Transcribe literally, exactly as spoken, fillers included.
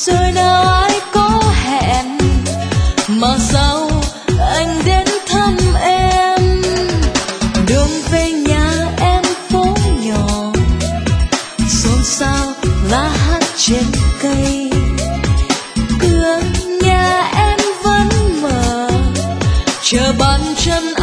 rồi nào ai có hẹn mà sao anh đến thăm em. Đường về nhà em phố nhỏ, xôn xao lá hát trên cây. Cửa nhà em vẫn mở, chờ bàn chân